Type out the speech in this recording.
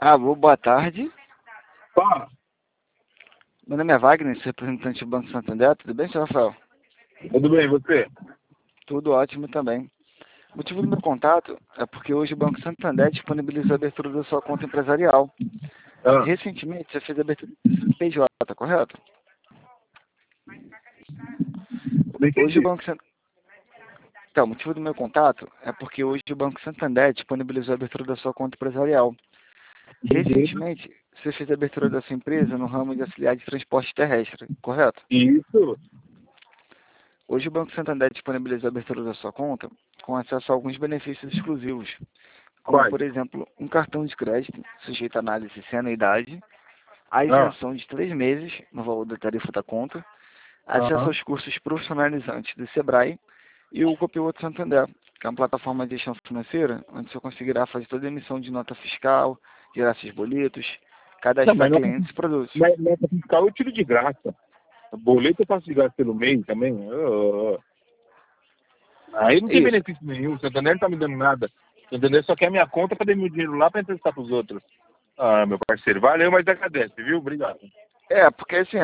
Alô, boa tarde. Fala. Meu nome é Wagner, sou representante do Banco Santander. Tudo bem, senhor Rafael? Tudo bem, e você? Tudo ótimo também. O motivo do meu contato é porque hoje o Banco Santander disponibilizou a abertura da sua conta empresarial. Ah, Recentemente você fez a abertura do CNPJ, correto? não Hoje o entendi. Banco Santander... Então, o motivo do meu contato é porque hoje o Banco Santander disponibilizou a abertura da sua conta empresarial. Uhum. Recentemente você fez a abertura da sua empresa no ramo de auxiliar de transporte terrestre, correto? Isso. Hoje o Banco Santander disponibilizou a abertura da sua conta com acesso a alguns benefícios exclusivos, como, Quais? por exemplo, um cartão de crédito sujeito a análise sem anuidade, a Ah, isenção de 3 meses no valor da tarifa da conta, acesso aham. aos cursos profissionalizantes do Sebrae e o Copiloto Santander, que é uma plataforma de gestão financeira, onde você conseguirá fazer toda a emissão de nota fiscal, gerar seus boletos, Não, cadastrar mas clientes e produtos. nota fiscal eu tiro de graça. Boleto eu faço de graça pelo mês também. Aí não É tem isso. benefício nenhum. O Santander não tá me dando nada. O Santander só quer minha conta para dar meu dinheiro lá para emprestar pros outros. Ah, meu parceiro, valeu, mas agradece, viu? Obrigado. É, porque assim,